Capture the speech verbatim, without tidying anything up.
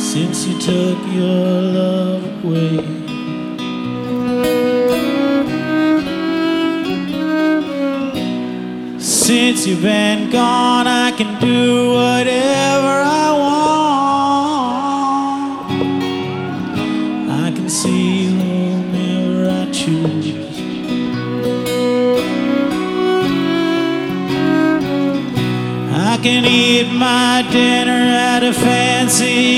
since you took your love away. Since you've been gone, I can do whatever I want. I can see whomever I choose. I can eat my dinner at a fancy